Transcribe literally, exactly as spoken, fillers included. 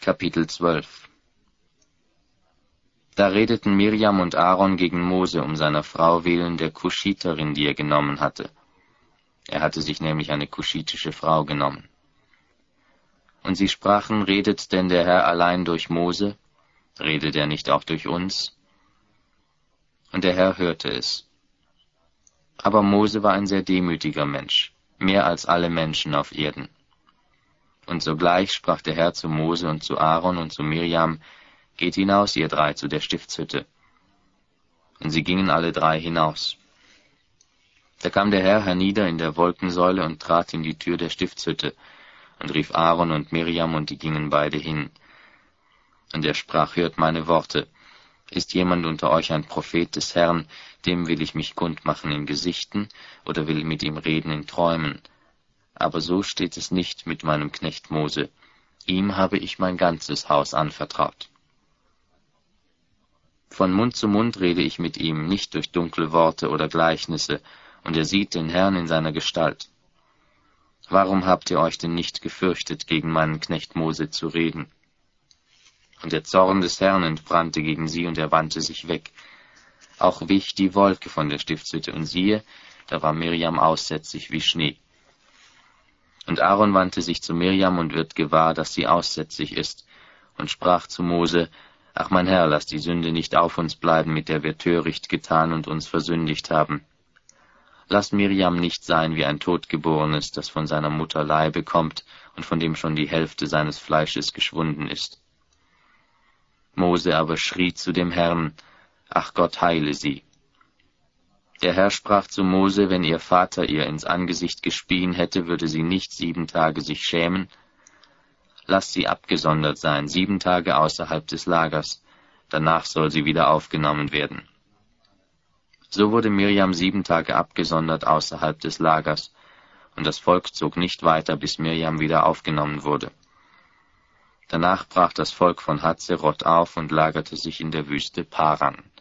Kapitel zwölf. Da redeten Mirjam und Aaron gegen Mose um seiner Frau willen, der Kuschiterin, die er genommen hatte. Er hatte sich nämlich eine kuschitische Frau genommen. Und sie sprachen, redet denn der Herr allein durch Mose? Redet er nicht auch durch uns? Und der Herr hörte es. Aber Mose war ein sehr demütiger Mensch, mehr als alle Menschen auf Erden. Und sogleich sprach der Herr zu Mose und zu Aaron und zu Mirjam, geht hinaus, ihr drei, zu der Stiftshütte. Und sie gingen alle drei hinaus. Da kam der Herr hernieder in der Wolkensäule und trat in die Tür der Stiftshütte und rief Aaron und Mirjam, und die gingen beide hin. Und er sprach, hört meine Worte. Ist jemand unter euch ein Prophet des Herrn, dem will ich mich kundmachen in Gesichten, oder will mit ihm reden in Träumen? Aber so steht es nicht mit meinem Knecht Mose. Ihm habe ich mein ganzes Haus anvertraut. Von Mund zu Mund rede ich mit ihm, nicht durch dunkle Worte oder Gleichnisse, und er sieht den Herrn in seiner Gestalt. Warum habt ihr euch denn nicht gefürchtet, gegen meinen Knecht Mose zu reden? Und der Zorn des Herrn entbrannte gegen sie, und er wandte sich weg. Auch wich die Wolke von der Stiftshütte, und siehe, da war Mirjam aussätzig wie Schnee. Und Aaron wandte sich zu Mirjam und wird gewahr, dass sie aussätzig ist, und sprach zu Mose, ach mein Herr, lass die Sünde nicht auf uns bleiben, mit der wir töricht getan und uns versündigt haben. Lass Mirjam nicht sein wie ein Totgeborenes, das von seiner Mutter Leibe kommt und von dem schon die Hälfte seines Fleisches geschwunden ist. Mose aber schrie zu dem Herrn, ach Gott, heile sie. Der Herr sprach zu Mose, wenn ihr Vater ihr ins Angesicht gespien hätte, würde sie nicht sieben Tage sich schämen. Lass sie abgesondert sein, sieben Tage außerhalb des Lagers, danach soll sie wieder aufgenommen werden. So wurde Mirjam sieben Tage abgesondert außerhalb des Lagers, und das Volk zog nicht weiter, bis Mirjam wieder aufgenommen wurde. Danach brach das Volk von Hazeroth auf und lagerte sich in der Wüste Paran.